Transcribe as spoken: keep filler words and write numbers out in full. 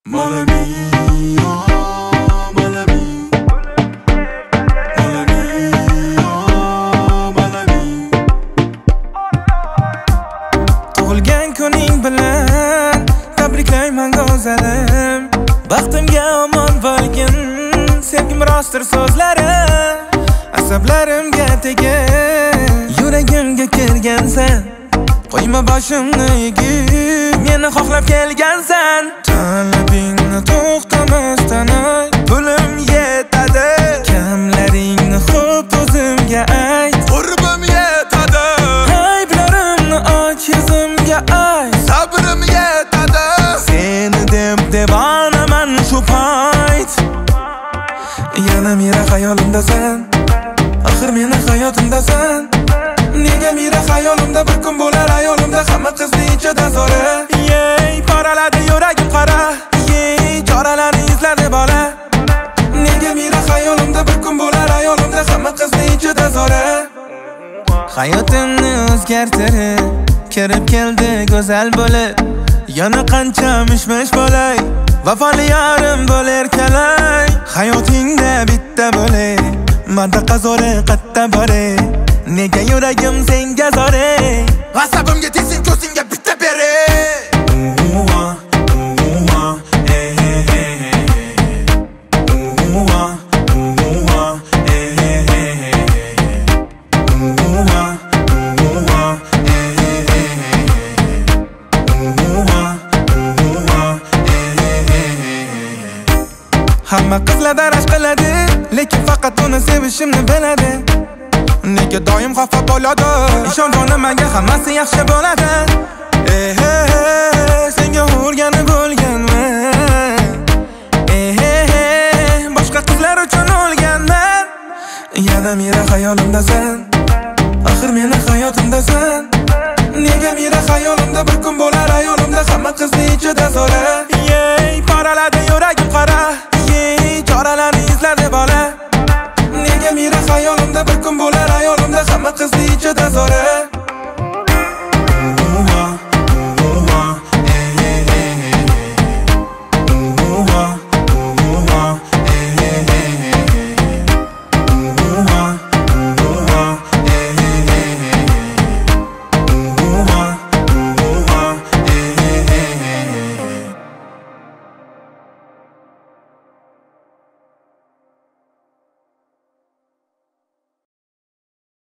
Mala mia, mala mia, mala mia, mala mia. Tug'ilgan kuning bilan tabriklayman go'zalim. Baxtimga omon bo'lgin, sevgim rostdir so'zlarim. Asablarimga tegib, yuragimga kirgansan. Qo'yma boshimni egib, meni xohlab kelgansan. Talabingni to'xtamasdan ayt, pulim yetadi. Kamlaringni xo'p o'zimga ayt, qurbim yetadi. Ayblarimni och yuzimga ayt, sabrim yetadi. Seni deb devonaman shu payt. Yana mira xayolimdasan, axir meni hayotimdasan. Nega mira xayolimda bir kun bo'lar ayolimda hamma qizni ichida zo'ra. Yey, poraladi yuragim qara. Yey, joralarni izladi bola. Nega mira xayolimda bir kun bo'lar ayolimda hamma qizni ichida zo'ra. Hayotimni o'zgartirib, kirib keldi go'zal bo'lib. Yana qancha mishmish bo'lay, vafoli yorim bo'lar kalay. Hayotingda bitta bo'lay, marda qazore qatta boray. Nega yuragim senga zore, asabimga tegsin ko'zingga bitta beray. Uva, uva, eh eh eh. Uva, uva, eh eh eh. Uva, uva, eh eh eh. Uva, uva, eh eh eh. Hamma qizlar rashq qiladi, lekin faqat uni sevishimni biladi. Nega doim xafa bo'ladi? Ishon jonim,aga hammasi yaxshi bo'ladi. Eh eh, senga o'rganib bo'lganman. Eh eh, boshqa qizlar uchun o'lganman. Yana mira xayolimdasan, axir meni hayotimdasan. Nega mira xayolimda bir kun bo'lar ayolimda hamma qizni ichida zo'ra. Yey, poraladi yuragim qara. Yey, joralarni izladi bola. Nega mira xayolimda bir kun bo'lar ayolimda hamma qizni ichida zo'ra.